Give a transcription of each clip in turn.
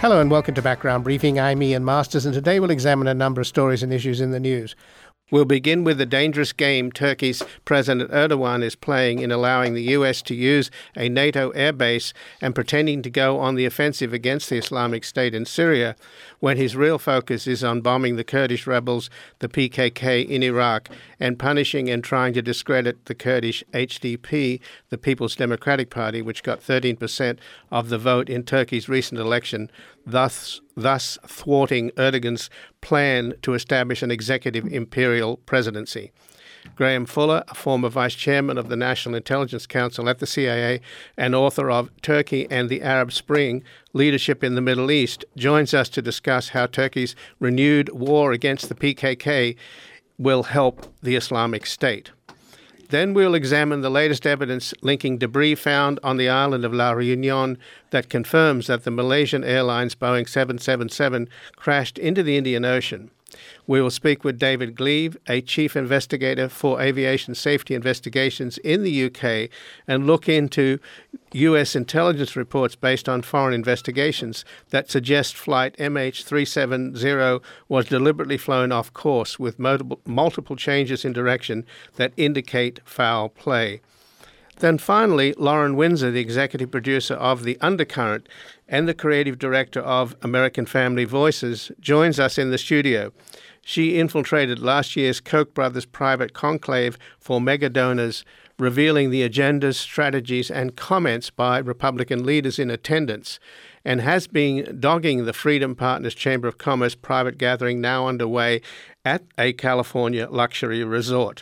Hello and welcome to Background Briefing. I'm Ian Masters, and today we'll examine a number of stories and issues in the news. We'll begin with the dangerous game Turkey's President Erdogan is playing in allowing the US to use a NATO airbase and pretending to go on the offensive against the Islamic State in Syria, when his real focus is on bombing the Kurdish rebels, the PKK in Iraq, and punishing and trying to discredit the Kurdish HDP, the People's Democratic Party, which got 13% of the vote in Turkey's recent election, thus thwarting Erdogan's plan to establish an executive imperial presidency. Graham Fuller, a former vice chairman of the National Intelligence Council at the CIA and author of Turkey and the Arab Spring, Leadership in the Middle East, joins us to discuss how Turkey's renewed war against the PKK will help the Islamic State. Then we'll examine the latest evidence linking debris found on the island of La Réunion that confirms that the Malaysian Airlines Boeing 777 crashed into the Indian Ocean. We will speak with David Gleave, a chief investigator for aviation safety investigations in the UK, and look into US intelligence reports based on foreign investigations that suggest flight MH370 was deliberately flown off course with multiple changes in direction that indicate foul play. Then finally, Lauren Windsor, the executive producer of The Undercurrent and the creative director of American Family Voices, joins us in the studio. She infiltrated last year's Koch brothers private conclave for mega donors, revealing the agendas, strategies, and comments by Republican leaders in attendance, and has been dogging the Freedom Partners Chamber of Commerce private gathering now underway at a California luxury resort.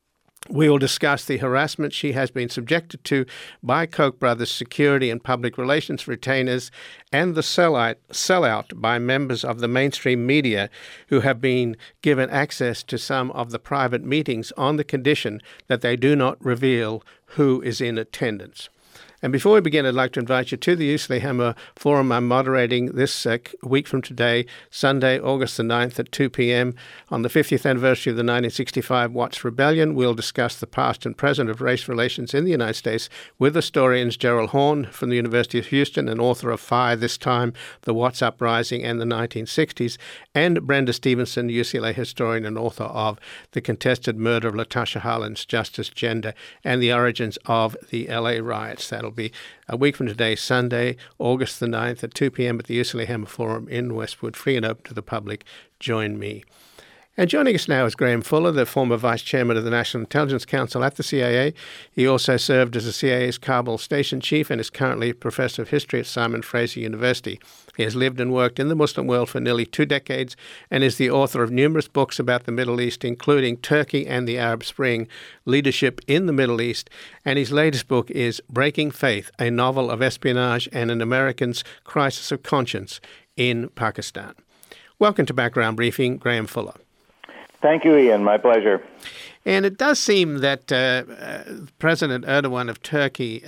We will discuss the harassment she has been subjected to by Koch brothers security and public relations retainers and the sellout by members of the mainstream media who have been given access to some of the private meetings on the condition that they do not reveal who is in attendance. And before we begin, I'd like to invite you to the Useley Hammer Forum I'm moderating this week from today, Sunday, August the 9th at 2 p.m. On the 50th anniversary of the 1965 Watts Rebellion, we'll discuss the past and present of race relations in the United States with historians Gerald Horne from the University of Houston and author of Fire This Time, The Watts Uprising and the 1960s, and Brenda Stevenson, UCLA historian and author of The Contested Murder of Latasha Harlins, Justice, Gender, and the Origins of the LA Riots. That'll be a week from today, Sunday, August the 9th at 2 p.m. at the Useley Hammer Forum in Westwood, free and open to the public. Join me. And joining us now is Graham Fuller, the former vice chairman of the National Intelligence Council at the CIA. He also served as the CIA's Kabul station chief and is currently a professor of history at Simon Fraser University. He has lived and worked in the Muslim world for nearly 2 decades and is the author of numerous books about the Middle East, including Turkey and the Arab Spring, Leadership in the Middle East, and his latest book is Breaking Faith, a novel of espionage and an American's crisis of conscience in Pakistan. Welcome to Background Briefing, Graham Fuller. Thank you, Ian. My pleasure. And it does seem that President Erdogan of Turkey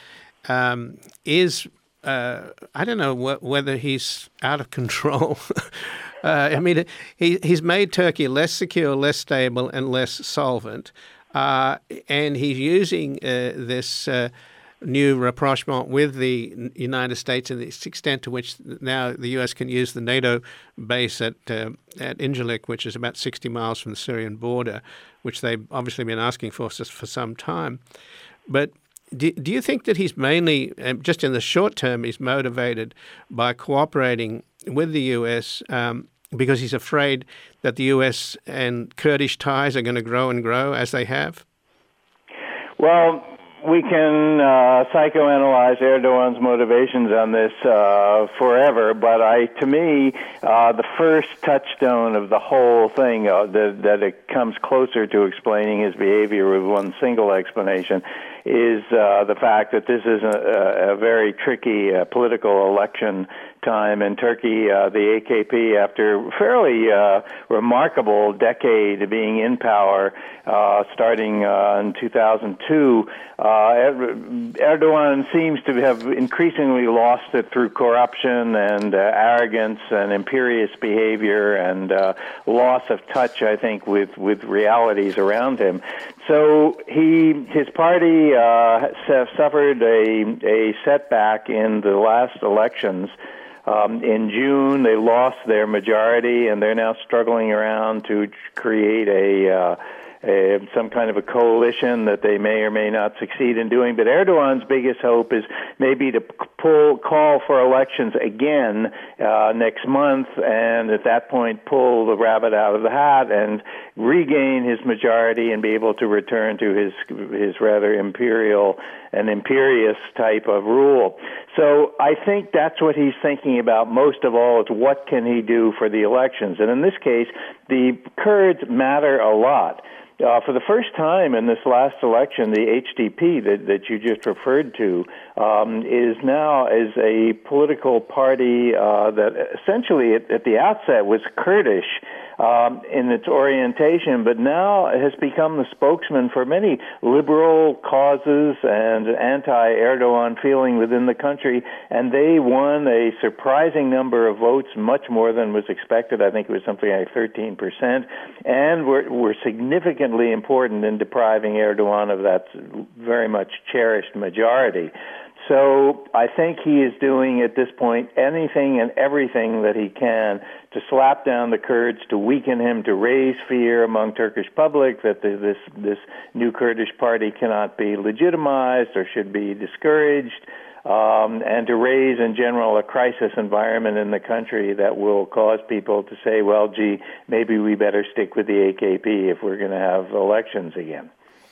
is, I don't know whether he's out of control. I mean, he's made Turkey less secure, less stable, and less solvent. And he's using this new rapprochement with the United States and the extent to which now the U.S. can use the NATO base at Incirlik, which is about 60 miles from the Syrian border, which they've obviously been asking for some time. But do you think that he's mainly, just in the short term, he's motivated by cooperating with the U.S. Because he's afraid that the U.S. and Kurdish ties are going to grow and grow as they have? Well, we can psychoanalyze Erdogan's motivations on this forever, but to me, the first touchstone of the whole thing, that it comes closer to explaining his behavior with one single explanation, is the fact that this is a very tricky political election time in Turkey. The AKP, after a fairly remarkable decade being in power, starting in 2002, Erdogan seems to have increasingly lost it through corruption and arrogance and imperious behavior and loss of touch, I think, with realities around him. So his party suffered a setback in the last elections In June, they lost their majority, and they're now struggling around to create some kind of a coalition that they may or may not succeed in doing. But Erdogan's biggest hope is maybe to call for elections again next month, and at that point pull the rabbit out of the hat and regain his majority and be able to return to his rather imperial and imperious type of rule. So I think that's what he's thinking about most of all, is what can he do for the elections. And in this case, the Kurds matter a lot. For the first time in this last election, the HDP that you just referred to is now as a political party that essentially at the outset was Kurdish in its orientation, but now has become the spokesman for many liberal causes and anti-Erdogan feeling within the country, and they won a surprising number of votes, much more than was expected. I think it was something like 13%, and were significantly important in depriving Erdogan of that very much cherished majority. So I think he is doing at this point anything and everything that he can to slap down the Kurds, to weaken him, to raise fear among Turkish public that this new Kurdish party cannot be legitimized or should be discouraged, and to raise in general a crisis environment in the country that will cause people to say, well, gee, maybe we better stick with the AKP if we're going to have elections again.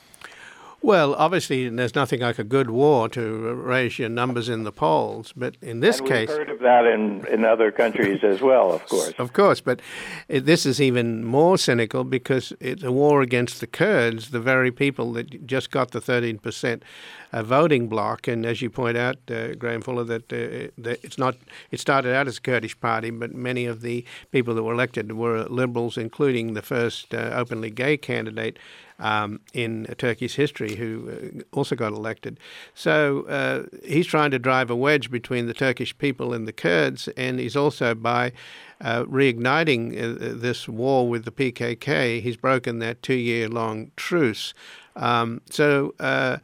Well, obviously, there's nothing like a good war to raise your numbers in the polls, but in this case... we've heard of that in other countries as well, of course. Of course, but this is even more cynical because it's a war against the Kurds, the very people that just got the 13% voting bloc. And as you point out, Graham Fuller, that it started out as a Kurdish party, but many of the people that were elected were liberals, including the first openly gay candidate in Turkey's history, who also got elected. So he's trying to drive a wedge between the Turkish people and the Kurds, and he's also, by reigniting this war with the PKK, he's broken that 2-year-long truce. So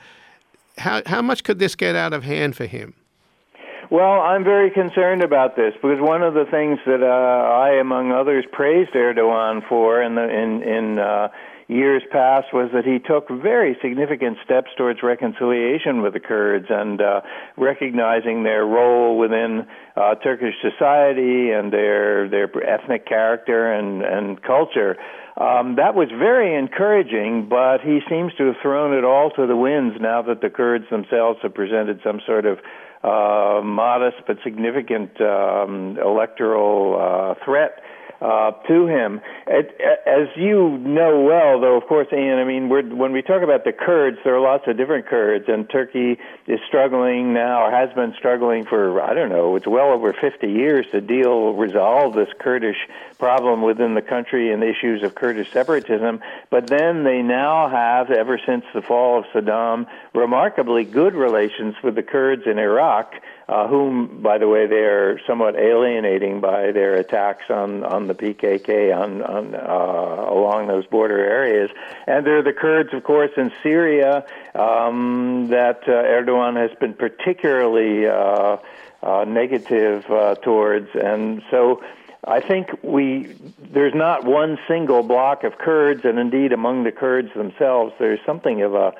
how much could this get out of hand for him? Well, I'm very concerned about this because one of the things that I, among others, praised Erdogan for in years past was that he took very significant steps towards reconciliation with the Kurds and recognizing their role within Turkish society and their ethnic character and culture. That was very encouraging, but he seems to have thrown it all to the winds now that the Kurds themselves have presented some sort of modest but significant electoral threat to him. As you know well, though, of course, Ian, I mean, when we talk about the Kurds, there are lots of different Kurds, and Turkey is struggling now, or has been struggling for, I don't know, it's well over 50 years to resolve this Kurdish problem within the country and issues of Kurdish separatism. But then they now have, ever since the fall of Saddam, remarkably good relations with the Kurds in Iraq, whom, by the way, they are somewhat alienating by their attacks on the PKK along those border areas. And there are the Kurds, of course, in Syria that Erdogan has been particularly negative towards. And so I think there's not one single block of Kurds, and indeed among the Kurds themselves, there's something of a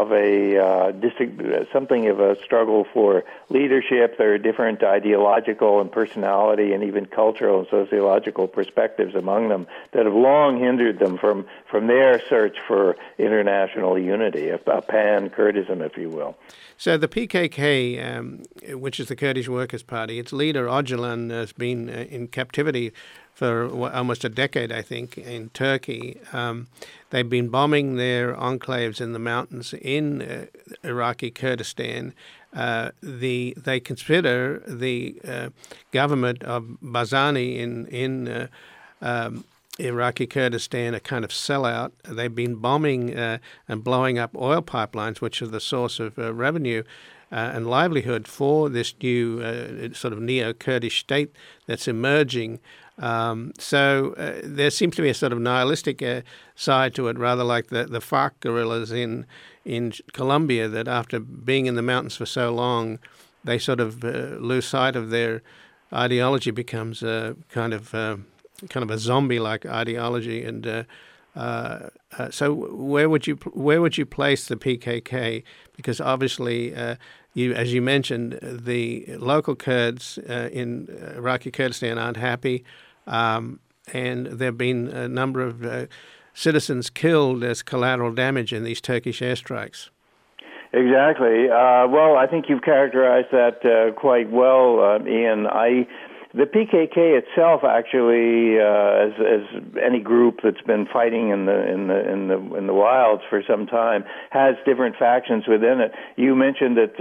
struggle for leadership. There are different ideological and personality and even cultural and sociological perspectives among them that have long hindered them from their search for international unity, a pan-Kurdism, if you will. So the PKK, which is the Kurdish Workers' Party, its leader, Öcalan, has been in captivity for almost a decade, I think, in Turkey. They've been bombing their enclaves in the mountains in Iraqi Kurdistan. They consider the government of Barzani in Iraqi Kurdistan a kind of sellout. They've been bombing and blowing up oil pipelines, which are the source of revenue and livelihood for this new sort of neo-Kurdish state that's emerging. So there seems to be a sort of nihilistic side to it, rather like the FARC guerrillas in Colombia, that after being in the mountains for so long, they sort of lose sight of their ideology becomes a kind of a zombie-like ideology. And so, where would you place the PKK? Because obviously, as you mentioned, the local Kurds in Iraqi Kurdistan aren't happy, and there have been a number of citizens killed as collateral damage in these Turkish airstrikes. Exactly. Well, I think you've characterized that quite well, Ian. The PKK itself, actually, as any group that's been fighting in the wilds for some time, has different factions within it. You mentioned that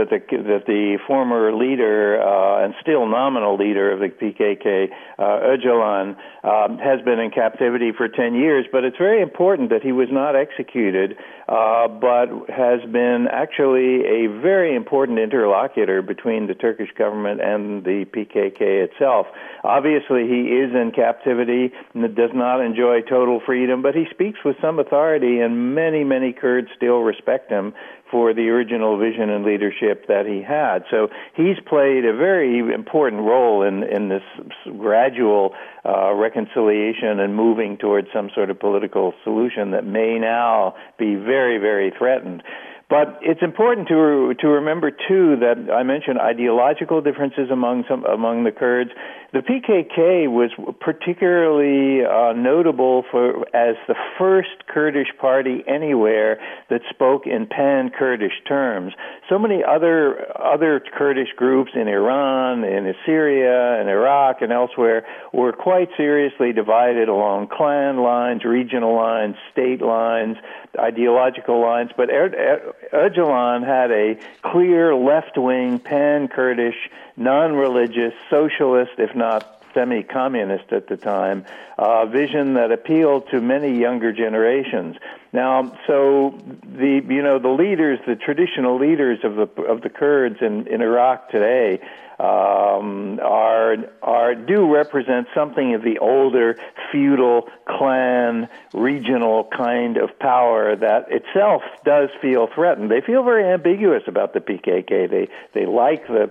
the former leader and still nominal leader of the PKK, Öcalan, has been in captivity for 10 years. But it's very important that he was not executed, but has been actually a very important interlocutor between the Turkish government and the PKK itself. Obviously, he is in captivity and does not enjoy total freedom, but he speaks with some authority, and many, many Kurds still respect him for the original vision and leadership that he had. So he's played a very important role in this gradual reconciliation and moving towards some sort of political solution that may now be very, very threatened. But it's important to remember, too, that I mentioned ideological differences among the Kurds. The PKK was particularly notable as the first Kurdish party anywhere that spoke in pan-Kurdish terms. So many other Kurdish groups in Iran, in Syria, in Iraq, and elsewhere were quite seriously divided along clan lines, regional lines, state lines, ideological lines. But Öcalan had a clear left-wing, pan-Kurdish, non-religious, socialist, if not semi-communist at the time, vision that appealed to many younger generations. Now, so the leaders, the traditional leaders of the Kurds in Iraq today, do represent something of the older feudal clan regional kind of power that itself does feel threatened. They feel very ambiguous about the PKK. They like the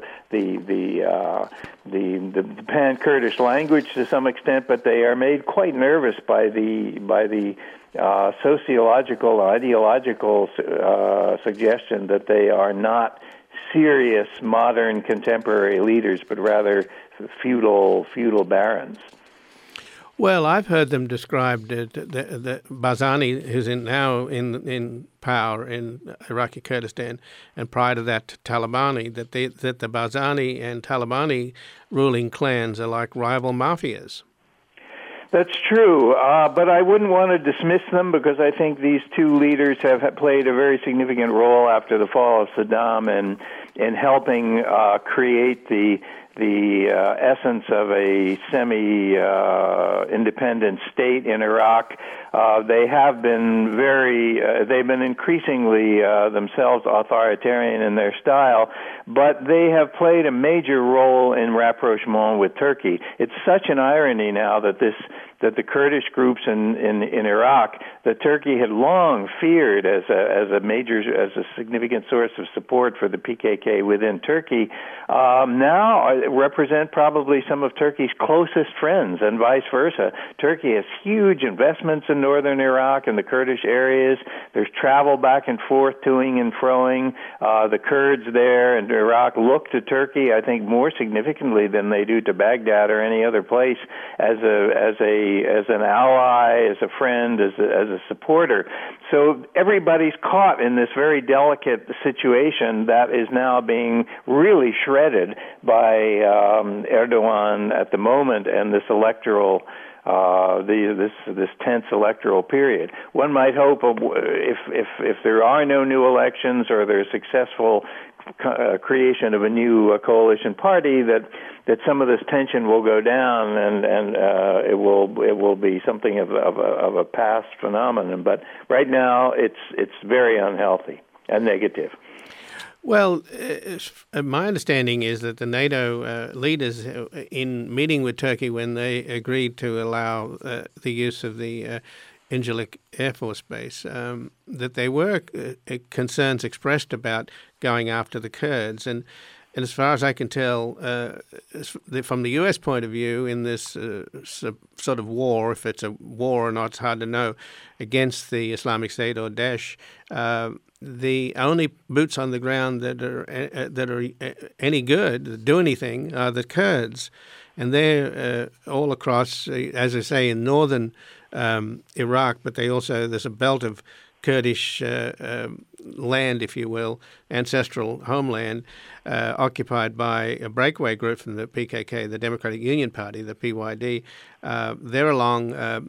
pan-Kurdish language to some extent, but they are made quite nervous by the sociological, ideological suggestion that they are not serious, modern, contemporary leaders, but rather feudal barons. Well, I've heard them described, the Barzani, who's now in power in Iraqi Kurdistan, and prior to that, Talabani, that the Barzani and Talabani ruling clans are like rival mafias. That's true, but I wouldn't want to dismiss them because I think these two leaders have played a very significant role after the fall of Saddam in helping create the essence of a semi-independent state in Iraq. They have been they've been increasingly themselves authoritarian in their style, but they have played a major role in rapprochement with Turkey. It's such an irony now that the Kurdish groups in Iraq, that Turkey had long feared as a significant source of support for the PKK within Turkey, now represent probably some of Turkey's closest friends, and vice versa. Turkey has huge investments in northern Iraq and the Kurdish areas. There's travel back and forth, toing and froing. The Kurds there in Iraq look to Turkey, I think, more significantly than they do to Baghdad or any other place as an ally, as a friend, as a supporter. So everybody's caught in this very delicate situation that is now being really shredded by Erdogan at the moment and this electoral this tense electoral period. One might hope if there are no new elections or there's successful creation of a new coalition party, that some of this tension will go down and it will be something of a past phenomenon. But right now it's very unhealthy and negative. Well, my understanding is that the NATO leaders, in meeting with Turkey when they agreed to allow the use of the Incirlik Air Force Base, that there were concerns expressed about going after the Kurds. And And as far as I can tell, from the U.S. point of view, in this sort of war, if it's a war or not, it's hard to know, against the Islamic State or Daesh, the only boots on the ground that are any good, that do anything, are the Kurds. And they're all across, as I say, in northern Iraq, but there's a belt of Kurdish land, if you will, ancestral homeland, occupied by a breakaway group from the PKK, the Democratic Union Party, the PYD. They're along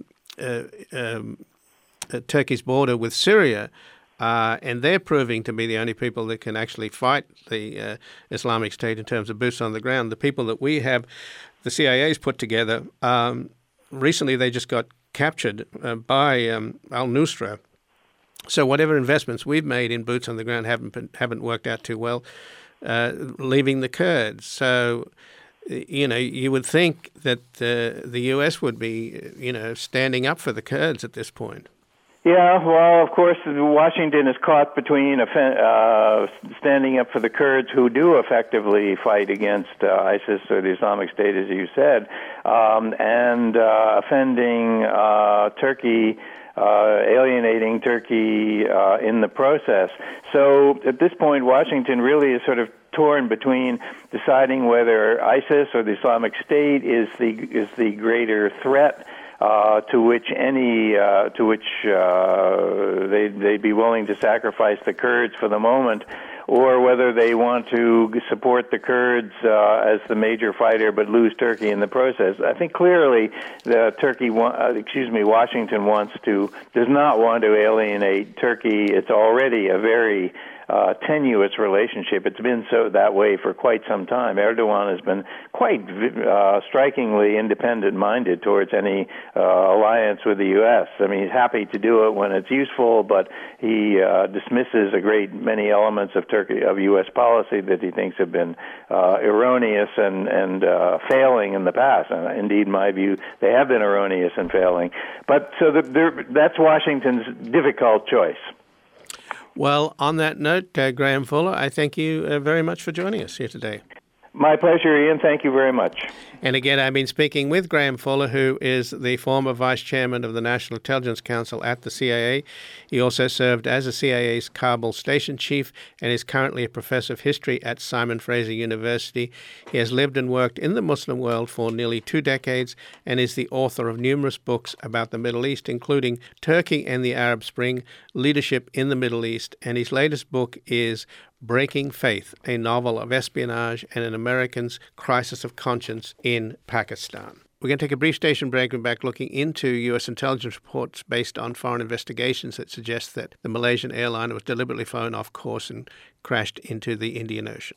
Turkey's border with Syria, and they're proving to be the only people that can actually fight the Islamic State in terms of boots on the ground. The people that we have, the CIA's put together, recently they just got captured by al-Nusra. So whatever investments we've made in boots on the ground haven't worked out too well, leaving the Kurds. So, you would think that the U.S. would be, standing up for the Kurds at this point. Yeah, well, of course, Washington is caught between standing up for the Kurds, who do effectively fight against ISIS or the Islamic State, as you said, and offending Turkey, alienating Turkey in the process. So at this point, Washington really is sort of torn between deciding whether ISIS or the Islamic State is the greater threat to which they'd be willing to sacrifice the Kurds for the moment, or whether they want to support the Kurds as the major fighter but lose Turkey in the process. I think clearly Washington does not want to alienate Turkey. It's already a very tenuous relationship. It's been that way for quite some time. Erdogan has been quite strikingly independent-minded towards any alliance with the U.S. I mean, he's happy to do it when it's useful, but he dismisses a great many elements of U.S. policy that he thinks have been erroneous and failing in the past. And indeed, in my view, they have been erroneous and failing. But so that's Washington's difficult choice. Well, on that note, Graham Fuller, I thank you very much for joining us here today. My pleasure, Ian. Thank you very much. And again, I've been speaking with Graham Fuller, who is the former vice chairman of the National Intelligence Council at the CIA. He also served as the CIA's Kabul station chief and is currently a professor of history at Simon Fraser University. He has lived and worked in the Muslim world for nearly 2 decades and is the author of numerous books about the Middle East, including Turkey and the Arab Spring, Leadership in the Middle East, and his latest book is Breaking Faith, a novel of espionage and an American's crisis of conscience in Pakistan. We're going to take a brief station break and back looking into U.S. intelligence reports based on foreign investigations that suggest that the Malaysian airliner was deliberately flown off course and crashed into the Indian Ocean.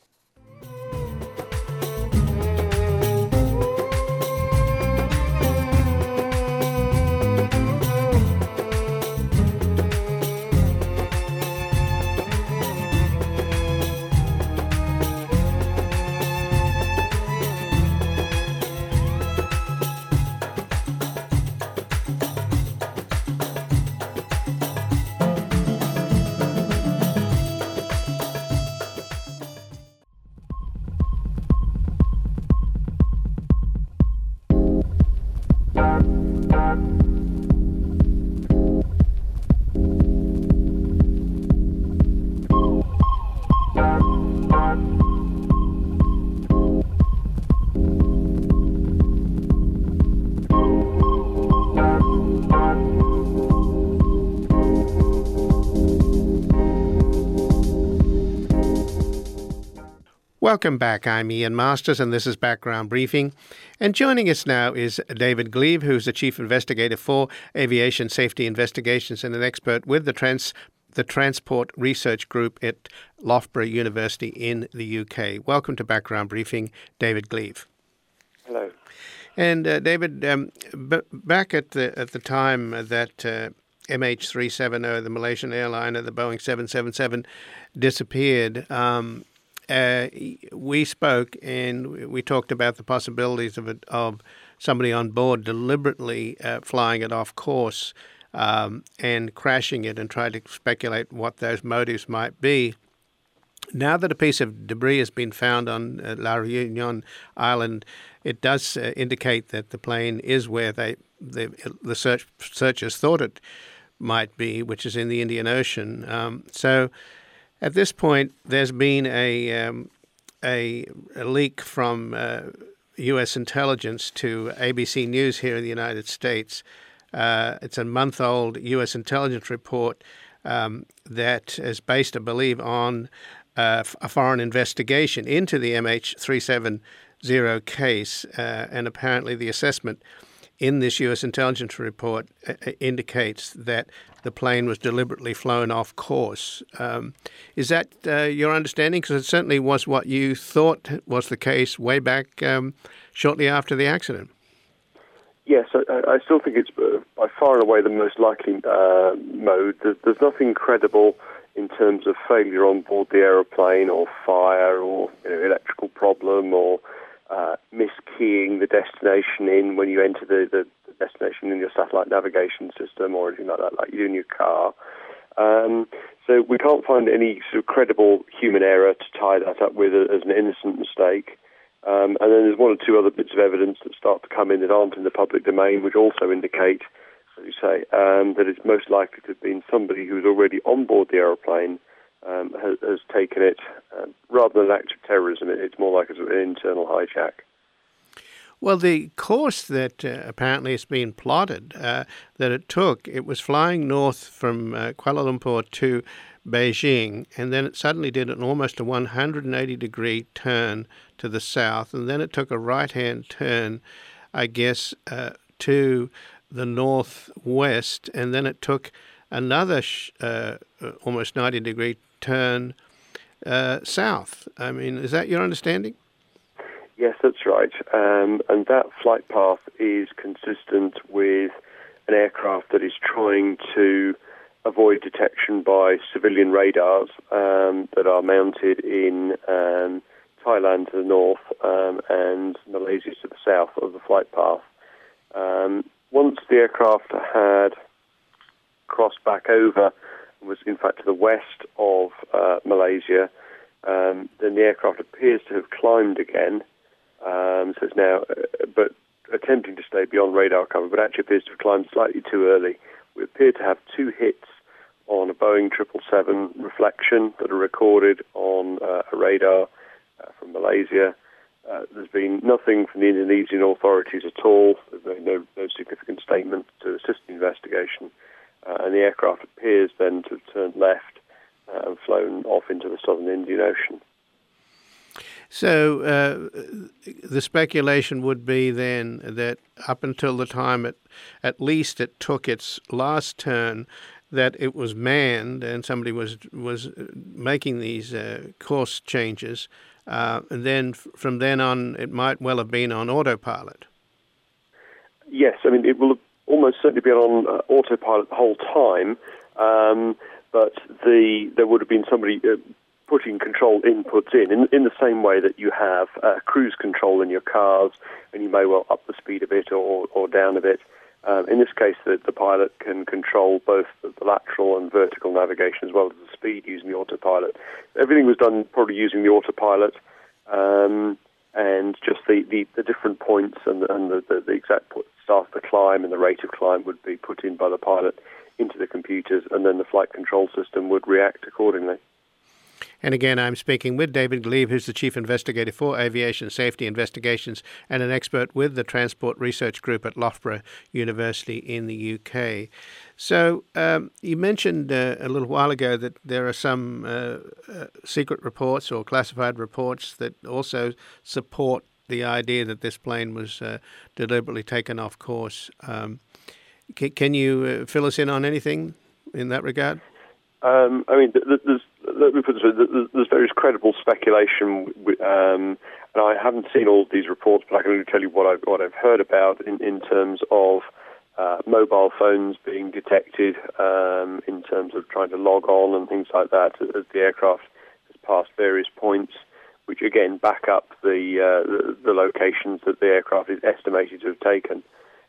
Welcome back. I'm Ian Masters, and this is Background Briefing. And joining us now is David Gleave, who's the Chief Investigator for Aviation Safety Investigations and an expert with the Transport Research Group at Loughborough University in the UK. Welcome to Background Briefing, David Gleave. Hello. And David, back at the time that MH370, the Malaysian airliner, the Boeing 777, disappeared, we spoke and we talked about the possibilities of somebody on board deliberately flying it off course and crashing it, and tried to speculate what those motives might be. Now that a piece of debris has been found on La Réunion Island, it does indicate that the plane is where the searchers thought it might be, which is in the Indian Ocean. So at this point, there's been a leak from U.S. intelligence to ABC News here in the United States. It's a month-old U.S. intelligence report that is based, I believe, on a foreign investigation into the MH370 case, and apparently the assessment in this U.S. intelligence report indicates that the plane was deliberately flown off course. Is that your understanding? Because it certainly was what you thought was the case way back shortly after the accident. Yes, I still think it's by far and away the most likely mode. There's nothing credible in terms of failure on board the aeroplane or fire or electrical problem or miskeying the destination in when you enter the destination in your satellite navigation system or anything like that, like you do in your car. So we can't find any sort of credible human error to tie that up with as an innocent mistake. And then there's one or two other bits of evidence that start to come in that aren't in the public domain, which also indicate, as you say, that it's most likely to have been somebody who's already on board the aeroplane has taken it. Rather than an act of terrorism, it's more like an internal hijack. Well, the course that apparently has been plotted, that it was flying north from Kuala Lumpur to Beijing, and then it suddenly did almost a 180-degree turn to the south, and then it took a right-hand turn, I guess, to the northwest, and then it took another almost 90-degree turn south. I mean, is that your understanding? Yes, that's right. And that flight path is consistent with an aircraft that is trying to avoid detection by civilian radars that are mounted in Thailand to the north and Malaysia to the south of the flight path. Once the aircraft had crossed back over, was in fact to the west of Malaysia, then the aircraft appears to have climbed again. So it's now, but attempting to stay beyond radar cover, but actually appears to have climbed slightly too early. We appear to have two hits on a Boeing 777 reflection that are recorded on a radar from Malaysia. There's been nothing from the Indonesian authorities at all. There's been no significant statement to assist the investigation. And the aircraft appears then to have turned left and flown off into the southern Indian Ocean. So the speculation would be then that up until the time at least it took its last turn, that it was manned and somebody was making these course changes, and then from then on it might well have been on autopilot. Yes, I mean it will almost certainly be on autopilot the whole time, but there would have been somebody putting control inputs in the same way that you have cruise control in your cars, and you may well up the speed a bit or down a bit. In this case, the pilot can control both the lateral and vertical navigation as well as the speed using the autopilot. Everything was done probably using the autopilot, and just the different points and the exact start of the climb and the rate of climb would be put in by the pilot into the computers, and then the flight control system would react accordingly. And again, I'm speaking with David Gleave, who's the Chief Investigator for Aviation Safety Investigations and an expert with the Transport Research Group at Loughborough University in the UK. So you mentioned a little while ago that there are some secret reports or classified reports that also support the idea that this plane was deliberately taken off course. Can you fill us in on anything in that regard? I mean, let me put it this way, there's various credible speculation, and I haven't seen all of these reports, but I can only tell you what I've heard about in terms of mobile phones being detected, in terms of trying to log on and things like that as the aircraft has passed various points, which again back up the locations that the aircraft is estimated to have taken.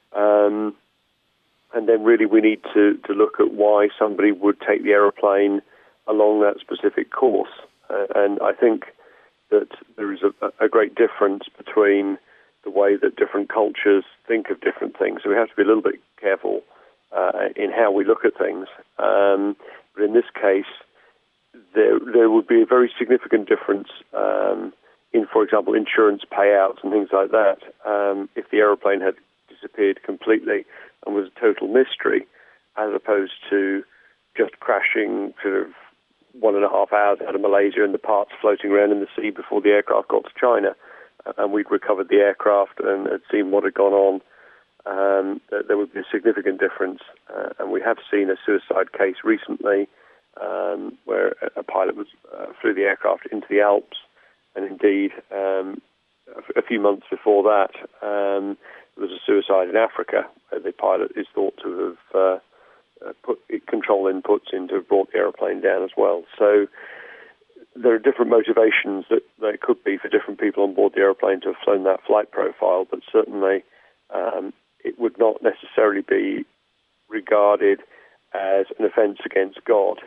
And then really we need to look at why somebody would take the aeroplane along that specific course. And I think that there is a great difference between the way that different cultures think of different things. So we have to be a little bit careful in how we look at things. But in this case, there would be a very significant difference in, for example, insurance payouts and things like that if the aeroplane had disappeared completely and was a total mystery, as opposed to just crashing sort of 1.5 hours out of Malaysia and the parts floating around in the sea before the aircraft got to China. And we'd recovered the aircraft and had seen what had gone on. There would be a significant difference. And we have seen a suicide case recently where a pilot flew the aircraft into the Alps. And indeed, a few months before that, there was a suicide in Africa. The pilot is thought to have put control inputs in to have brought the aeroplane down as well. So there are different motivations that there could be for different people on board the aeroplane to have flown that flight profile, but certainly it would not necessarily be regarded as an offence against God.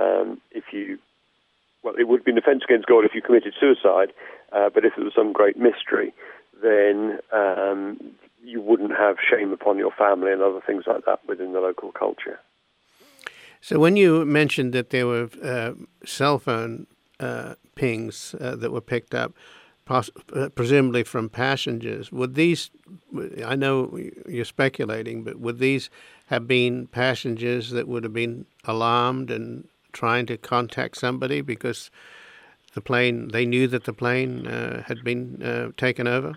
It would be an offence against God if you committed suicide, but if it was some great mystery, then you wouldn't have shame upon your family and other things like that within the local culture. So when you mentioned that there were cell phone pings that were picked up, presumably from passengers, would these, I know you're speculating, but would these have been passengers that would have been alarmed and trying to contact somebody because they knew that the plane had been taken over?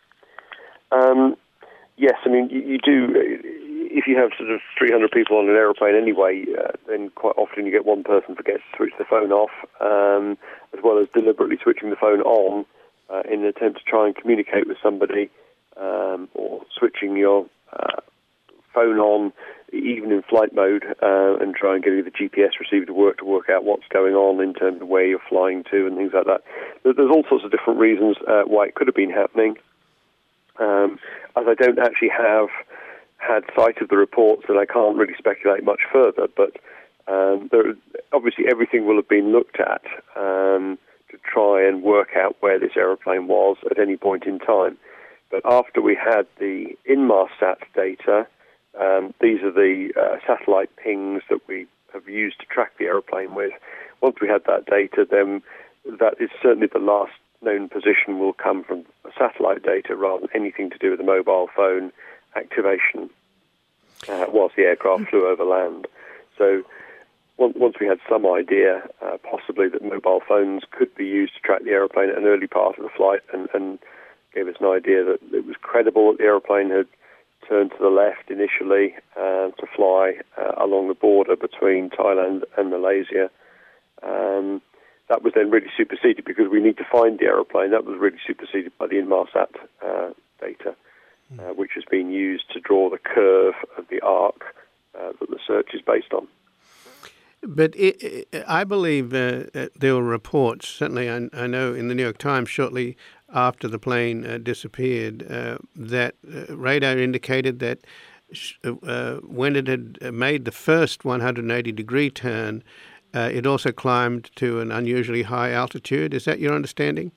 Yes, I mean, you do, if you have sort of 300 people on an aeroplane anyway, then quite often you get one person forgets to switch the phone off, as well as deliberately switching the phone on in an attempt to try and communicate with somebody, or switching your phone on even in flight mode and try and get the GPS receiver to work out what's going on in terms of where you're flying to and things like that. There's all sorts of different reasons why it could have been happening. As I don't actually have had sight of the reports, then I can't really speculate much further, but obviously everything will have been looked at to try and work out where this aeroplane was at any point in time. But after we had the Inmarsat data, these are the satellite pings that we have used to track the aeroplane with. Once we had that data, then that is certainly the last known position will come from satellite data rather than anything to do with the mobile phone activation whilst the aircraft flew over land. So once we had some idea, possibly that mobile phones could be used to track the aeroplane at an early part of the flight and gave us an idea that it was credible that the aeroplane had turned to the left initially to fly along the border between Thailand and Malaysia. That was then really superseded because we need to find the aeroplane. That was really superseded by the Inmarsat data, which has been used to draw the curve of the arc that the search is based on. But I believe there were reports, certainly I know in the New York Times shortly after the plane disappeared, that radar indicated that when it had made the first 180-degree turn, it also climbed to an unusually high altitude. Is that your understanding?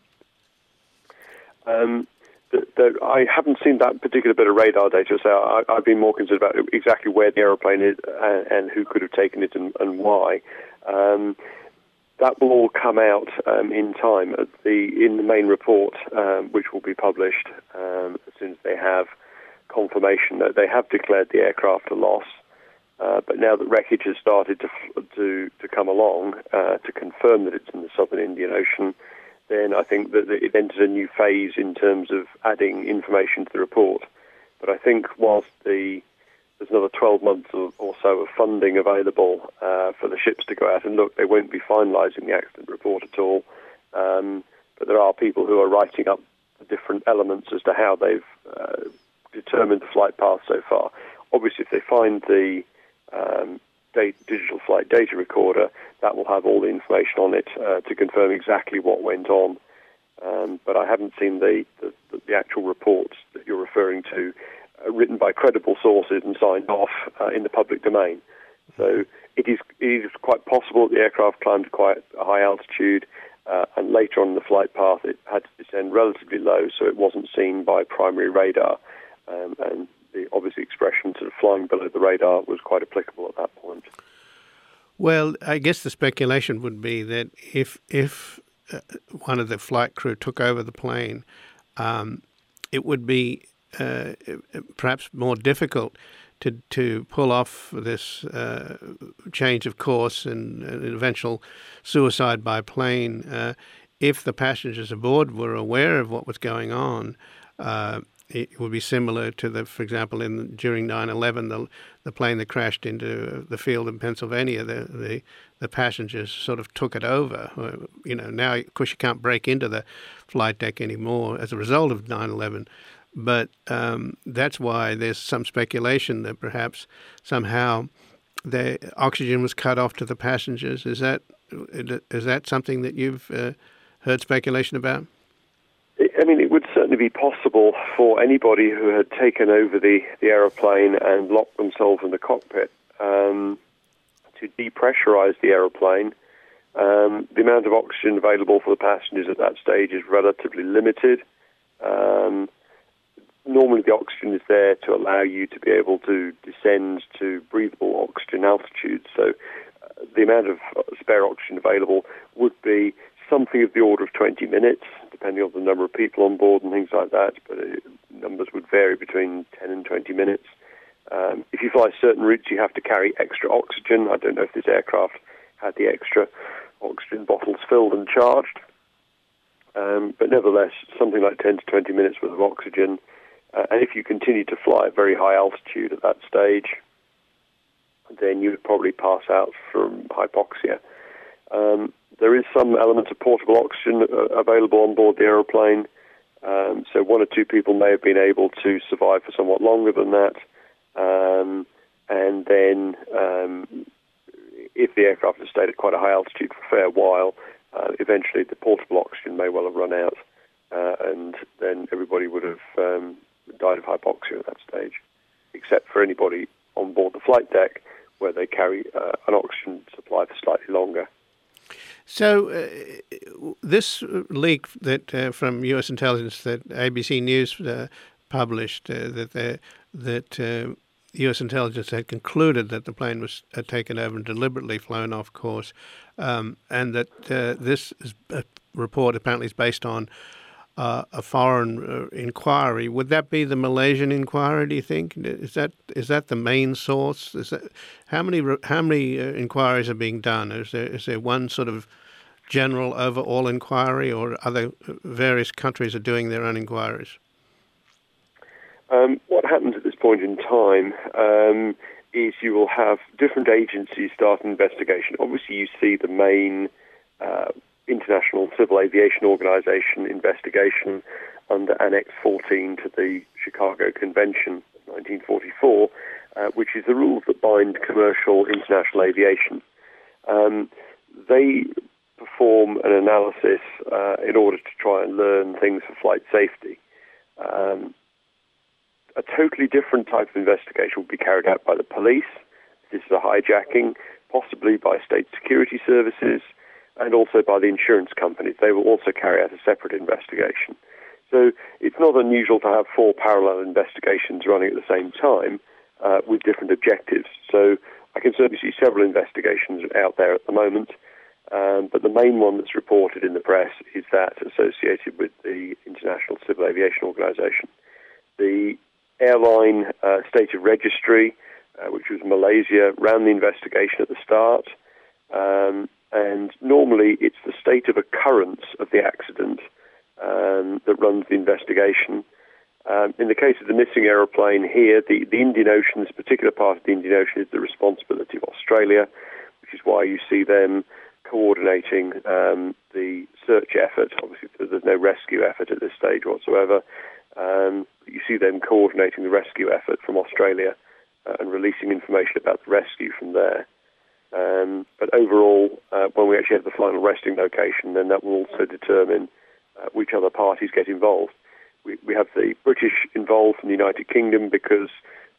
I haven't seen that particular bit of radar data, so I've been more concerned about exactly where the aeroplane is and who could have taken it and why. That will all come out in time in the main report, which will be published as soon as they have confirmation that they have declared the aircraft a loss. But now that wreckage has started to come along to confirm that it's in the southern Indian Ocean, then I think that it enters a new phase in terms of adding information to the report. But I think whilst there's another 12 months or so of funding available for the ships to go out and look, they won't be finalising the accident report at all. But there are people who are writing up the different elements as to how they've determined the flight path so far. Obviously, if they find the digital flight data recorder, that will have all the information on it to confirm exactly what went on. But I haven't seen the actual reports that you're referring to written by credible sources and signed off in the public domain. So it is quite possible that the aircraft climbed quite a high altitude, and later on in the flight path it had to descend relatively low, so it wasn't seen by primary radar. And the obvious expression sort of flying below the radar was quite applicable at that point. Well, I guess the speculation would be that if one of the flight crew took over the plane, it would be perhaps more difficult to pull off this change of course and an eventual suicide by plane. If the passengers aboard were aware of what was going on, it would be similar to for example, during 9/11, the plane that crashed into the field in Pennsylvania. The passengers sort of took it over. Now, of course, you can't break into the flight deck anymore as a result of 9/11. But that's why there's some speculation that perhaps somehow the oxygen was cut off to the passengers. Is that something that you've heard speculation about? I mean, it would certainly be possible for anybody who had taken over the aeroplane and locked themselves in the cockpit to depressurize the aeroplane. The amount of oxygen available for the passengers at that stage is relatively limited. Normally the oxygen is there to allow you to be able to descend to breathable oxygen altitudes. So the amount of spare oxygen available would be something of the order of 20 minutes, depending on the number of people on board and things like that, but numbers would vary between 10 and 20 minutes. If you fly certain routes, you have to carry extra oxygen. I don't know if this aircraft had the extra oxygen bottles filled and charged, but nevertheless, something like 10 to 20 minutes worth of oxygen. And if you continue to fly at very high altitude at that stage, then you would probably pass out from hypoxia. There is some element of portable oxygen available on board the aeroplane, so one or two people may have been able to survive for somewhat longer than that. And then if the aircraft has stayed at quite a high altitude for a fair while, eventually the portable oxygen may well have run out, and then everybody would have died of hypoxia at that stage, except for anybody on board the flight deck where they carry an oxygen supply for slightly longer. So this leak that from U.S. intelligence that ABC News published that U.S. intelligence had concluded that the plane was taken over and deliberately flown off course, and that this report apparently is based on a foreign inquiry. Would that be the Malaysian inquiry, do you think? Is that the main source? How many inquiries are being done? Is there one sort of general overall inquiry, or other various countries are doing their own inquiries? What happens at this point in time is you will have different agencies start an investigation. Obviously, you see the main International Civil Aviation Organization investigation under Annex 14 to the Chicago Convention of 1944, which is the rules that bind commercial international aviation. They perform an analysis in order to try and learn things for flight safety. A totally different type of investigation will be carried out by the police. This is a hijacking, possibly by state security services, and also by the insurance companies. They will also carry out a separate investigation. So it's not unusual to have 4 parallel investigations running at the same time with different objectives. So I can certainly see several investigations out there at the moment, but the main one that's reported in the press is that associated with the International Civil Aviation Organization. The airline state of registry, which was Malaysia, ran the investigation at the start. And normally it's the state of occurrence of the accident that runs the investigation. In the case of the missing aeroplane here, the Indian Ocean, this particular part of the Indian Ocean, is the responsibility of Australia, which is why you see them coordinating the search effort. Obviously, there's no rescue effort at this stage whatsoever. You see them coordinating the rescue effort from Australia and releasing information about the rescue from there. But overall, when we actually have the final resting location, then that will also determine which other parties get involved. We have the British involved from the United Kingdom because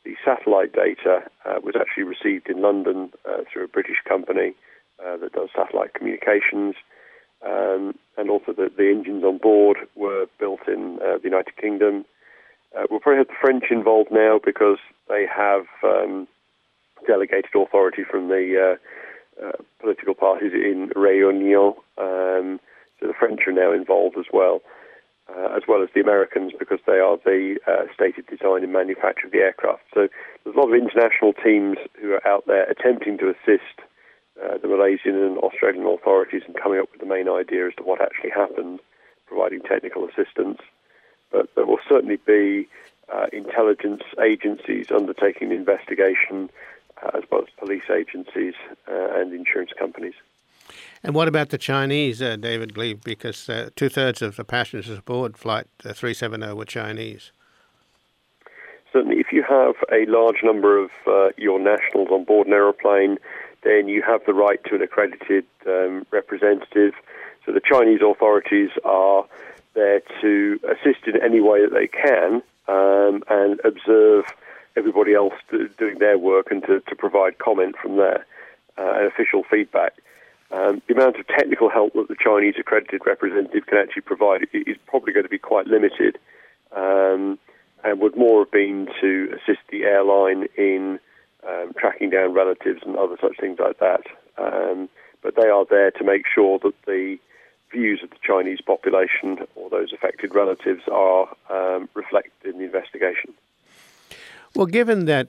the satellite data was actually received in London through a British company that does satellite communications, and also the engines on board were built in the United Kingdom. We'll probably have the French involved now because they have delegated authority from the political parties in Réunion. So the French are now involved as well as the Americans, because they are the stated design and manufacture of the aircraft. So there's a lot of international teams who are out there attempting to assist the Malaysian and Australian authorities in coming up with the main idea as to what actually happened, providing technical assistance. But there will certainly be intelligence agencies undertaking the investigation, as well as police agencies and insurance companies. And what about the Chinese, David Gleave? Because 2/3 of the passengers aboard Flight 370 were Chinese. Certainly, if you have a large number of your nationals on board an aeroplane, then you have the right to an accredited representative. So the Chinese authorities are there to assist in any way that they can and observe everybody else doing their work and to provide comment from there and official feedback. The amount of technical help that the Chinese accredited representative can actually provide is probably going to be quite limited, and would more have been to assist the airline in tracking down relatives and other such things like that. But they are there to make sure that the views of the Chinese population or those affected relatives are reflected in the investigation. Well, given that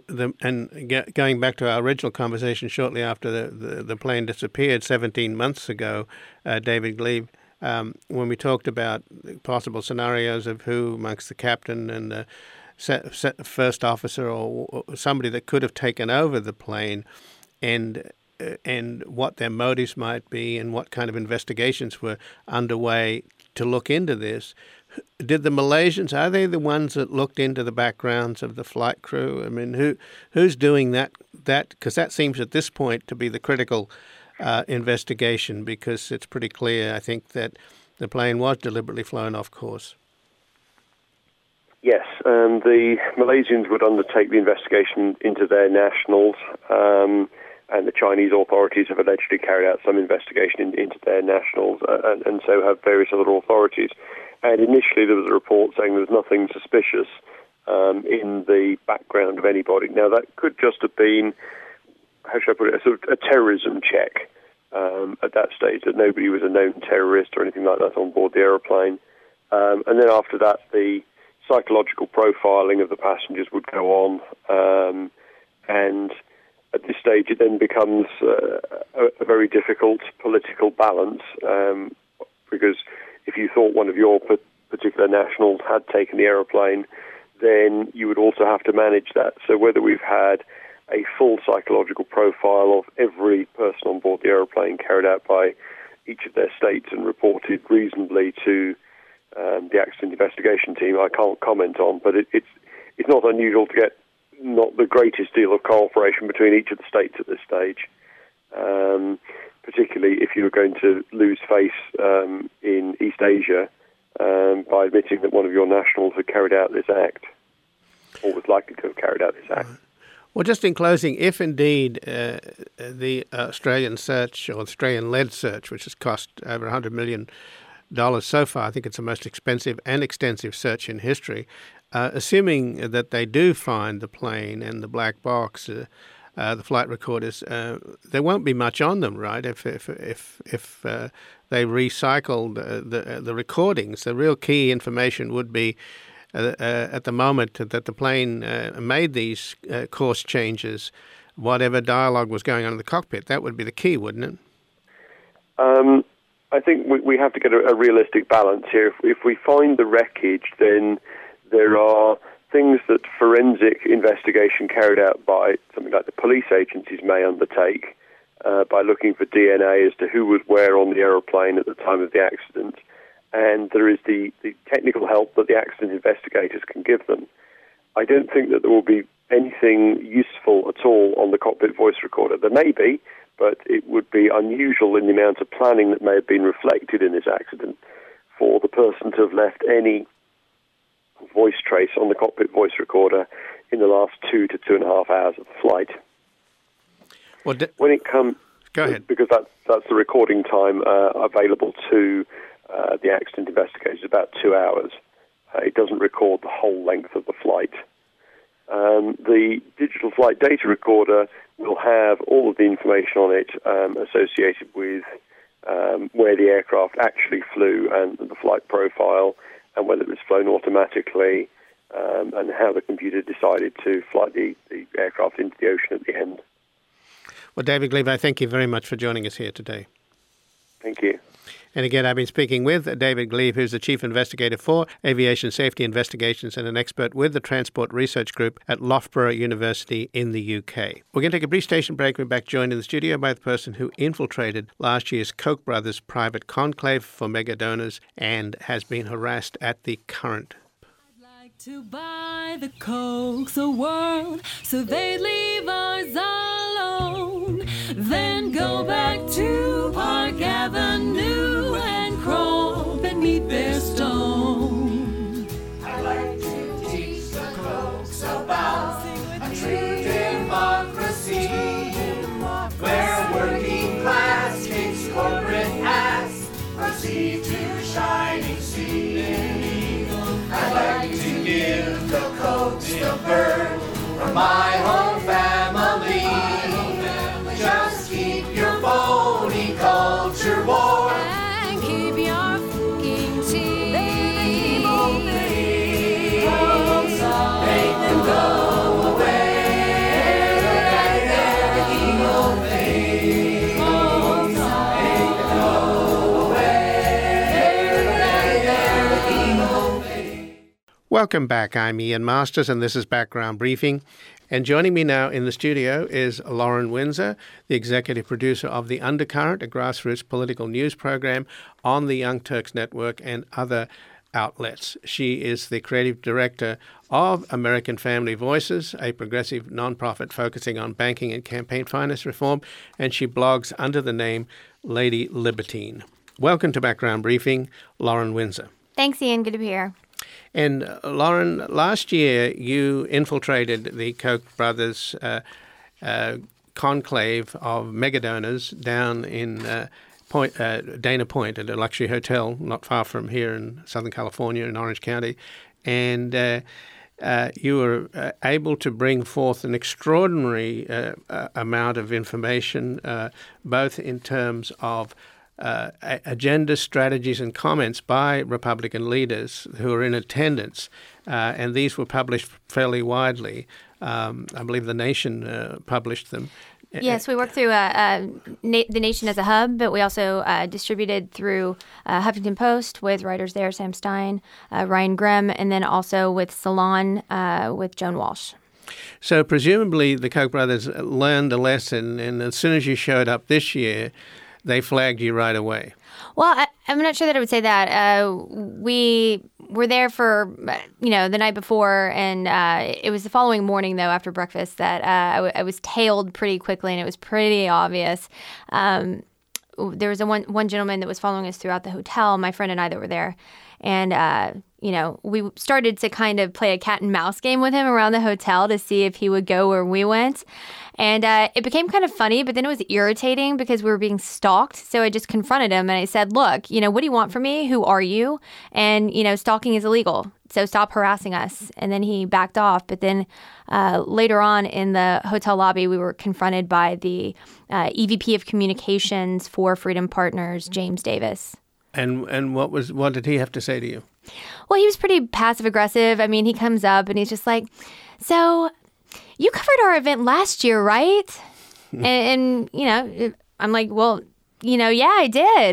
going back to our original conversation shortly after the plane disappeared 17 months ago, David Gleave, when we talked about possible scenarios of who amongst the captain and the first officer or somebody that could have taken over the plane, and what their motives might be and what kind of investigations were underway to look into this. Did the Malaysians, are they the ones that looked into the backgrounds of the flight crew? I mean, who's doing that? Because that seems at this point to be the critical investigation, because it's pretty clear, I think, that the plane was deliberately flown off course. Yes, the Malaysians would undertake the investigation into their nationals, and the Chinese authorities have allegedly carried out some investigation into their nationals, and so have various other authorities. And initially there was a report saying there was nothing suspicious in the background of anybody. Now that could just have been, how should I put it, a sort of a terrorism check at that stage, that nobody was a known terrorist or anything like that on board the aeroplane. And then after that, the psychological profiling of the passengers would go on, and at this stage it then becomes a very difficult political balance, because if you thought one of your particular nationals had taken the aeroplane, then you would also have to manage that. So whether we've had a full psychological profile of every person on board the aeroplane carried out by each of their states and reported reasonably to the accident investigation team, I can't comment on, but it's not unusual to get not the greatest deal of cooperation between each of the states at this stage, particularly if you're going to lose face in East Asia by admitting that one of your nationals had carried out this act, or was likely to have carried out this act. Well, just in closing, if indeed the Australian search, or Australian-led search, which has cost over $100 million so far, I think it's the most expensive and extensive search in history, assuming that they do find the plane and the black box, the flight recorders, there won't be much on them, right? If they recycled the recordings, the real key information would be at the moment that the plane made these course changes, whatever dialogue was going on in the cockpit. That would be the key, wouldn't it? I think we have to get a realistic balance here. If we find the wreckage, then there are things that forensic investigation carried out by something like the police agencies may undertake by looking for DNA as to who was where on the aeroplane at the time of the accident. And there is the technical help that the accident investigators can give them. I don't think that there will be anything useful at all on the cockpit voice recorder. There may be, but it would be unusual in the amount of planning that may have been reflected in this accident for the person to have left any voice trace on the cockpit voice recorder in the last 2 to 2.5 hours of the flight. Well, when it comes, go ahead, because that's the recording time available to the accident investigators, about 2 hours. It doesn't record the whole length of the flight. The digital flight data recorder will have all of the information on it associated with where the aircraft actually flew and the flight profile and whether it was flown automatically and how the computer decided to fly the aircraft into the ocean at the end. Well, David Gleave, I thank you very much for joining us here today. Thank you. And again, I've been speaking with David Gleave, who's the Chief Investigator for Aviation Safety Investigations and an expert with the Transport Research Group at Loughborough University in the UK. We're going to take a brief station break. We're back joined in the studio by the person who infiltrated last year's Koch brothers private conclave for mega donors and has been harassed at the current. I'd like to buy the Kochs a world so they leave ours alone. Then go back to Park Avenue and crawl beneath their stone. I'd like to teach the Kochs about a true democracy, where working class kicks corporate ass, proceed to shining sea. I'd like to give the Kochs the bird from my whole family. Just keep your phony culture warm And keep your fucking teeth. Make them go away. Make them go away. Welcome back. I'm Ian Masters, and this is Background Briefing. And joining me now in the studio is Lauren Windsor, the executive producer of The Undercurrent, a grassroots political news program on the Young Turks Network and other outlets. She is the creative director of American Family Voices, a progressive nonprofit focusing on banking and campaign finance reform, and she blogs under the name Lady Libertine. Welcome to Background Briefing, Lauren Windsor. Thanks, Ian. Good to be here. And Lauren, last year you infiltrated the Koch brothers conclave of megadonors down in Dana Point at a luxury hotel not far from here in Southern California in Orange County. And you were able to bring forth an extraordinary amount of information, both in terms of agenda, strategies, and comments by Republican leaders who are in attendance, and these were published fairly widely. I believe The Nation published them. Yes, we work through The Nation as a hub, but we also distributed through Huffington Post with writers there, Sam Stein, Ryan Grimm, and then also with Salon with Joan Walsh. So presumably the Koch brothers learned a lesson, and as soon as you showed up this year, they flagged you right away. Well, I'm not sure that I would say that. We were there for, the night before, and it was the following morning, though, after breakfast, that I was tailed pretty quickly, and it was pretty obvious. There was one gentleman that was following us throughout the hotel, my friend and I that were there, and we started to kind of play a cat and mouse game with him around the hotel to see if he would go where we went. And it became kind of funny, but then it was irritating because we were being stalked. So I just confronted him and I said, look, what do you want from me? Who are you? And, stalking is illegal. So stop harassing us. And then he backed off. But then later on in the hotel lobby, we were confronted by the EVP of Communications for Freedom Partners, James Davis. And what did he have to say to you? Well, he was pretty passive aggressive. I mean, he comes up and he's just like, so you covered our event last year, right? and I'm like, well, yeah, I did.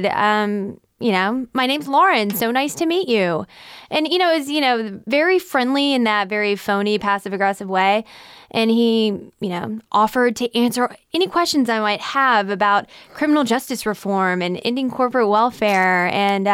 My name's Lauren. So nice to meet you. And, it was, very friendly in that very phony, passive aggressive way. And he, offered to answer any questions I might have about criminal justice reform and ending corporate welfare. And,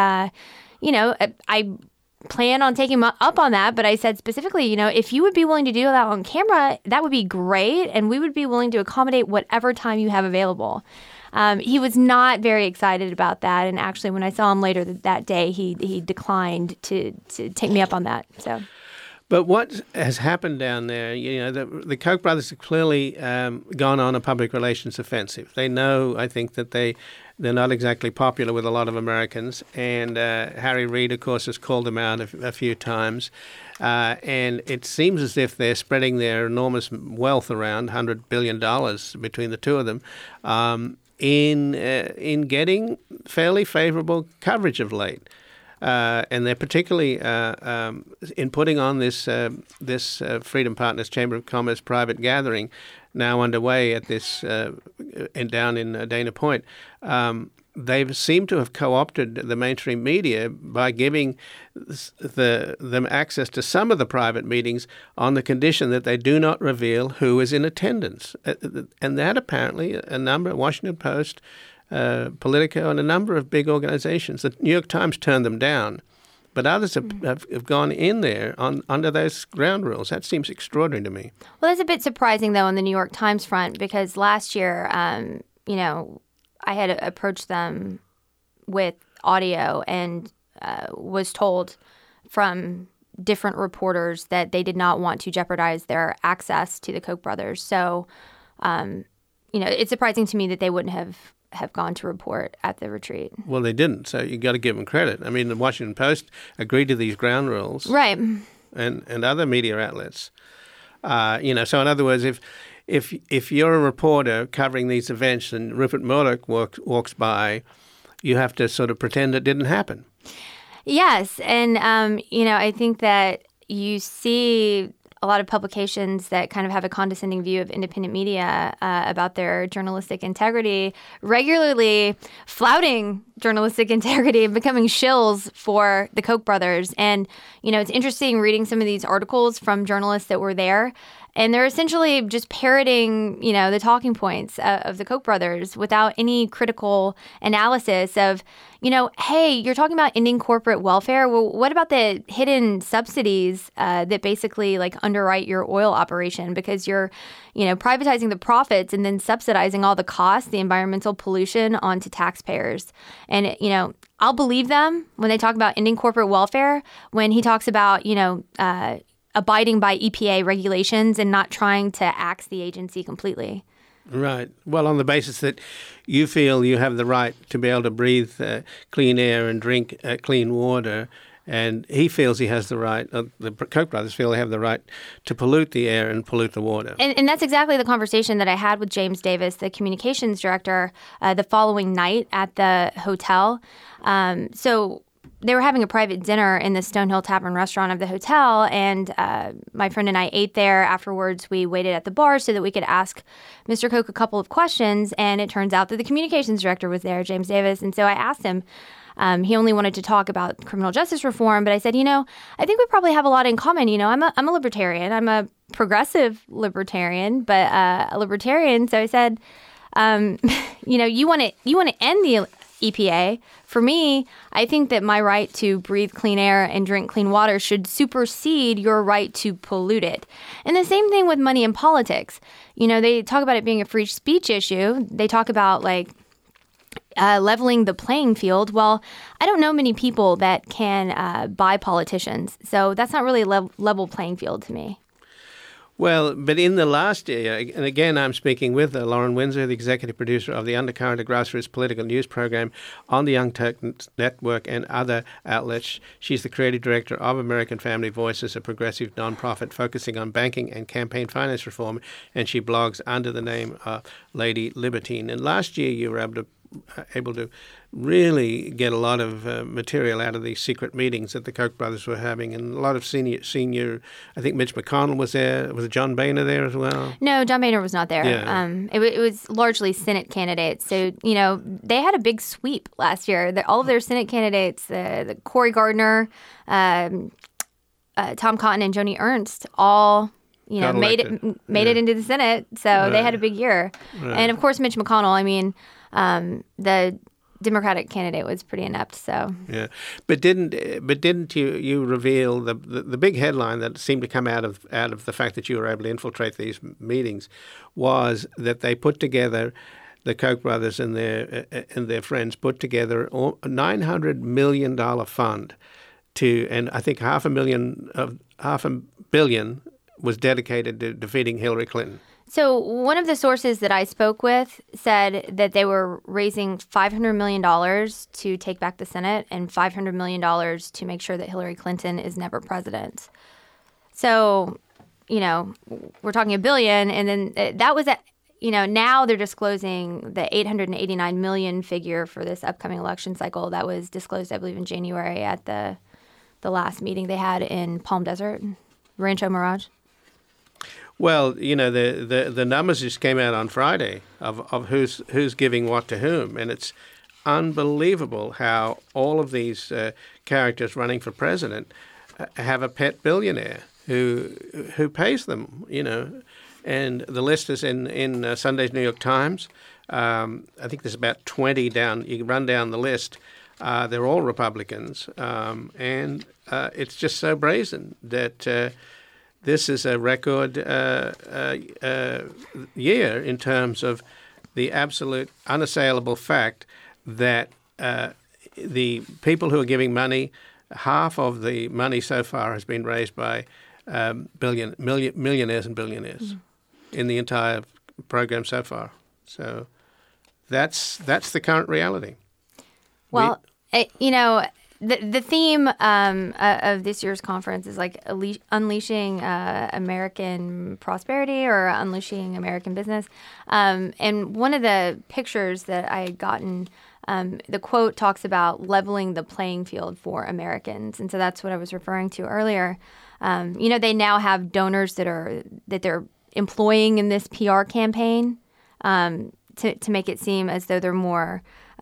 I plan on taking him up on that. But I said specifically, if you would be willing to do that on camera, that would be great. And we would be willing to accommodate whatever time you have available. He was not very excited about that. And actually, when I saw him later that day, he declined to take me up on that. So. But what has happened down there, the Koch brothers have clearly gone on a public relations offensive. They know, I think, that they're not exactly popular with a lot of Americans. And Harry Reid, of course, has called them out a few times. And it seems as if they're spreading their enormous wealth around, $100 billion between the two of them, in getting fairly favorable coverage of late. And they're particularly in putting on this Freedom Partners Chamber of Commerce private gathering now underway at this down in Dana Point. They seem to have co-opted the mainstream media by giving them access to some of the private meetings on the condition that they do not reveal who is in attendance. And that apparently a number of Washington Post, Politico, and a number of big organizations. The New York Times turned them down, but others have gone in there under those ground rules. That seems extraordinary to me. Well, that's a bit surprising, though, on the New York Times front, because last year, I had approached them with audio and was told from different reporters that they did not want to jeopardize their access to the Koch brothers. So, it's surprising to me that they wouldn't have gone to report at the retreat. Well, they didn't, so you got to give them credit. I mean, the Washington Post agreed to these ground rules. Right. And other media outlets. So in other words, if you're a reporter covering these events and Rupert Murdoch walks by, you have to sort of pretend it didn't happen. Yes. And, I think that you see a lot of publications that kind of have a condescending view of independent media about their journalistic integrity, regularly flouting journalistic integrity and becoming shills for the Koch brothers. And, it's interesting reading some of these articles from journalists that were there. And they're essentially just parroting, the talking points of the Koch brothers without any critical analysis of, hey, you're talking about ending corporate welfare. Well, what about the hidden subsidies that basically underwrite your oil operation because you're, privatizing the profits and then subsidizing all the costs, the environmental pollution onto taxpayers. And, I'll believe them when they talk about ending corporate welfare, when he talks about, abiding by EPA regulations and not trying to axe the agency completely. Right. Well, on the basis that you feel you have the right to be able to breathe clean air and drink clean water, and he feels he has the right, the Koch brothers feel they have the right to pollute the air and pollute the water. And that's exactly the conversation that I had with James Davis, the communications director, the following night at the hotel. So they were having a private dinner in the Stonehill Tavern restaurant of the hotel, and my friend and I ate there. Afterwards, we waited at the bar so that we could ask Mr. Koch a couple of questions, and it turns out that the communications director was there, James Davis, and so I asked him. He only wanted to talk about criminal justice reform, but I said, I think we probably have a lot in common. I'm a libertarian. I'm a progressive libertarian, but a libertarian. So I said, you want to end the EPA. For me, I think that my right to breathe clean air and drink clean water should supersede your right to pollute it. And the same thing with money in politics. They talk about it being a free speech issue. They talk about leveling the playing field. Well, I don't know many people that can buy politicians. So that's not really a level playing field to me. Well, but in the last year, and again, I'm speaking with Lauren Windsor, the executive producer of the Undercurrent, a grassroots political news program on the Young Turks Network and other outlets. She's the creative director of American Family Voices, a progressive nonprofit focusing on banking and campaign finance reform, and she blogs under the name Lady Libertine. And last year, you were able to really get a lot of material out of these secret meetings that the Koch brothers were having, and a lot of senior. I think Mitch McConnell was there. Was John Boehner there as well? No, John Boehner was not there. Yeah. It was largely Senate candidates. So they had a big sweep last year. All of their Senate candidates, the Cory Gardner, Tom Cotton, and Joni Ernst, all made it into the Senate. So they had a big year. Right. And of course, Mitch McConnell. The Democratic candidate was pretty inept. So yeah, but didn't you reveal the big headline that seemed to come out of the fact that you were able to infiltrate these meetings was that they put together, the Koch brothers and their friends put together a $900 million fund and I think half a billion was dedicated to defeating Hillary Clinton. So one of the sources that I spoke with said that they were raising $500 million to take back the Senate and $500 million to make sure that Hillary Clinton is never president. So, we're talking $1 billion, and then that was now they're disclosing the $889 million figure for this upcoming election cycle that was disclosed, I believe, in January at the last meeting they had in Palm Desert, Rancho Mirage. Well, the numbers just came out on Friday of who's giving what to whom, and it's unbelievable how all of these characters running for president have a pet billionaire who pays them, And the list is in Sunday's New York Times. I think there's about 20 down. You can run down the list. They're all Republicans, and it's just so brazen that. This is a record year in terms of the absolute unassailable fact that the people who are giving money, half of the money so far has been raised by millionaires and billionaires in the entire program so far. So that's the current reality. Well, The theme of this year's conference is like unleashing American prosperity or unleashing American business. And one of the pictures that I had gotten, the quote talks about leveling the playing field for Americans. And so that's what I was referring to earlier. They now have donors that they're employing in this PR campaign to make it seem as though they're more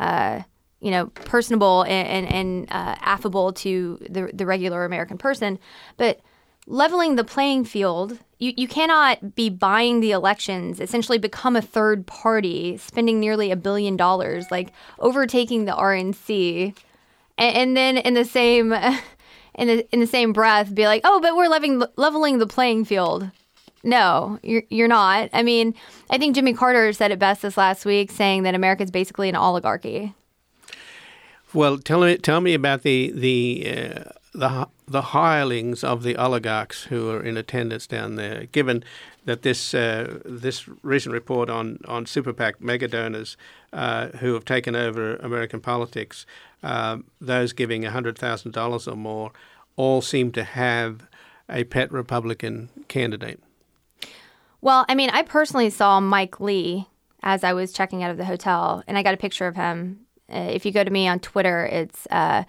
personable and affable to the regular American person. But leveling the playing field, you cannot be buying the elections, essentially become a third party, spending nearly $1 billion, like overtaking the RNC, and then in the same in the same breath be like, oh, but we're leveling the playing field. No, you're not. I mean, I think Jimmy Carter said it best this last week, saying that America is basically an oligarchy. Well, tell me about the hirelings of the oligarchs who are in attendance down there. Given that this recent report on super PAC mega donors who have taken over American politics, those giving $100,000 or more, all seem to have a pet Republican candidate. Well, I mean, I personally saw Mike Lee as I was checking out of the hotel, and I got a picture of him. If you go to me on Twitter, it's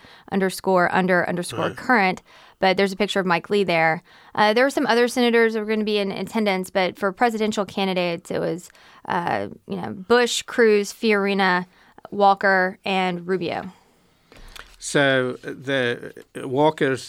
_under_current, but there's a picture of Mike Lee there. There were some other senators that were going to be in attendance, but for presidential candidates, it was Bush, Cruz, Fiorina, Walker, and Rubio. So the Walker's.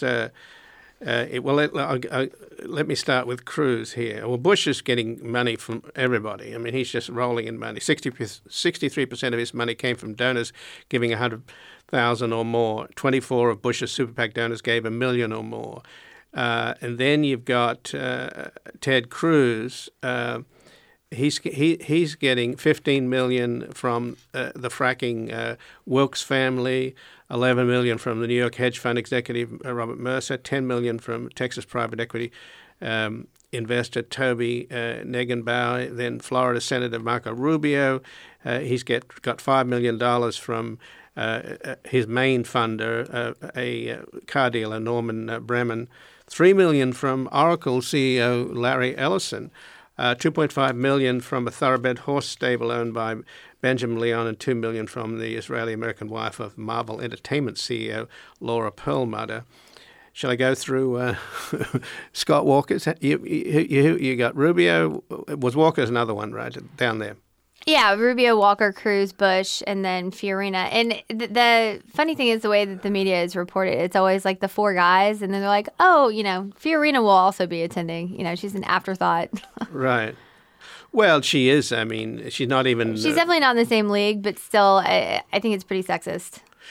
Let me start with Cruz here. Well, Bush is getting money from everybody. I mean, he's just rolling in money. 63% of his money came from donors giving $100,000 or more. 24 of Bush's super PAC donors gave $1 million or more. And then you've got Ted Cruz. He's getting $15 million from the fracking Wilkes family, $11 million from the New York hedge fund executive Robert Mercer, $10 million from Texas private equity investor Toby Negenbauer, then Florida Senator Marco Rubio. He's got $5 million from his main funder, a car dealer Norman Bremen, $3 million from Oracle CEO Larry Ellison. $2.5 million from a thoroughbred horse stable owned by Benjamin Leon, and $2 million from the Israeli-American wife of Marvel Entertainment CEO Laura Perlmutter. Shall I go through Scott Walker's? You got Rubio. Was Walker's another one, right, down there? Yeah, Rubio, Walker, Cruz, Bush, and then Fiorina. And the funny thing is the way that the media is reported, it's always like the four guys, and then they're like, oh, Fiorina will also be attending. She's an afterthought. Right. Well, she is. I mean, she's not even... She's definitely not in the same league, but still, I think it's pretty sexist.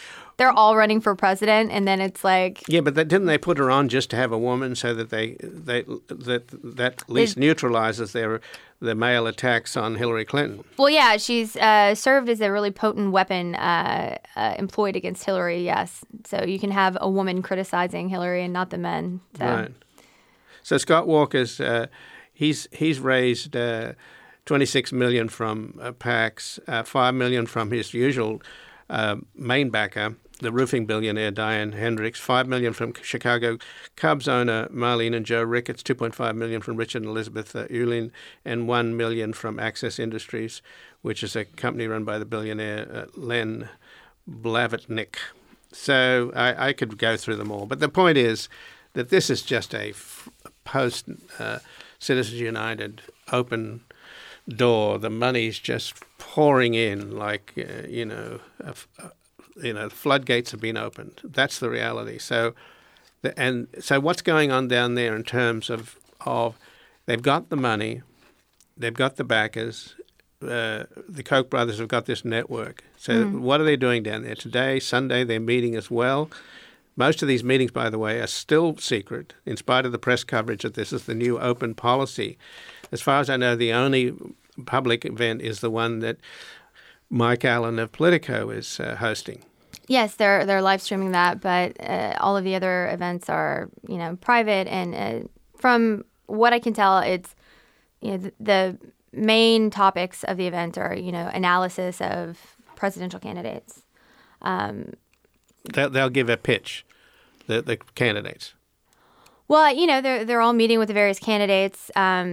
they're all running for president, and then it's like Yeah, but didn't they put her on just to have a woman so that that at least neutralizes their male attacks on Hillary Clinton? Well, yeah, she's served as a really potent weapon employed against Hillary, yes. So you can have a woman criticizing Hillary and not the men. So. Right. So Scott Walker's, he's raised $26 million from PACs, $5 million from his usual main backer, the roofing billionaire Diane Hendricks, $5 million from Chicago Cubs owner Marlene and Joe Ricketts, $2.5 million from Richard and Elizabeth Ulin, and $1 million from Access Industries, which is a company run by the billionaire Len Blavatnik. So I could go through them all. But the point is that this is just a post Citizens United open door. The money's just pouring in like, the floodgates have been opened. That's the reality. So what's going on down there in terms of they've got the money, they've got the backers, the Koch brothers have got this network. So what are they doing down there? Today, Sunday, they're meeting as well. Most of these meetings, by the way, are still secret, in spite of the press coverage that this is the new open policy. As far as I know, the only public event is the one that Mike Allen of Politico is hosting. Yes, they're live streaming that, but all of the other events are, private. And from what I can tell, it's, the main topics of the event are, analysis of presidential candidates. They'll give a pitch, the candidates. Well, they're all meeting with the various candidates.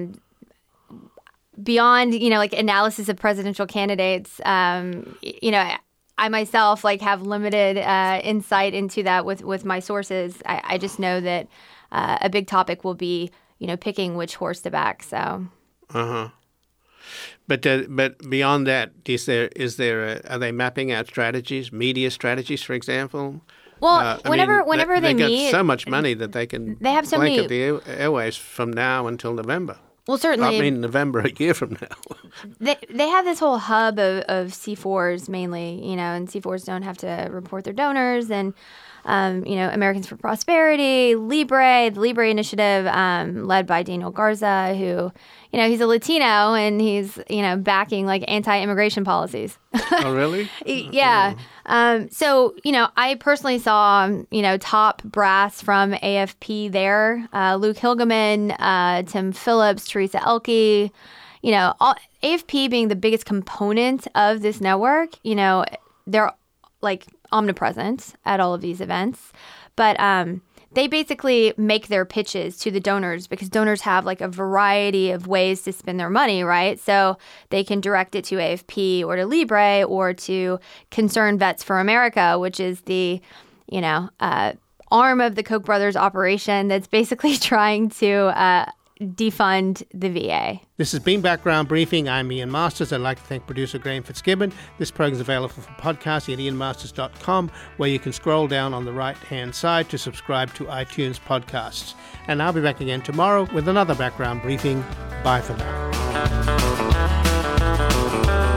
Beyond, analysis of presidential candidates, I myself have limited insight into that with my sources. I just know that a big topic will be, picking which horse to back. So. But beyond that, are they mapping out strategies, media strategies, for example? Well, whenever they meet, got so much money that they can have so blanket many the airwaves from now until November. Well, certainly. I mean, November a year from now. They have this whole hub of C4s mainly, and C4s don't have to report their donors, and Americans for Prosperity, Libre, the Libre Initiative, led by Daniel Garza, who, he's a Latino and he's, backing anti-immigration policies. Oh, really? Yeah. So, I personally saw, top brass from AFP there, Luke Hilgeman, Tim Phillips, Teresa Elke, AFP being the biggest component of this network, they're omnipresent at all of these events. But they basically make their pitches to the donors because donors have a variety of ways to spend their money, right? So they can direct it to AFP or to Libre or to Concerned Vets for America, which is the, arm of the Koch brothers operation that's basically trying to defund the VA. This has been Background Briefing. I'm Ian Masters. I'd like to thank producer Graham Fitzgibbon. This program is available for podcasting at ianmasters.com, where you can scroll down on the right-hand side to subscribe to iTunes podcasts. And I'll be back again tomorrow with another Background Briefing. Bye for now.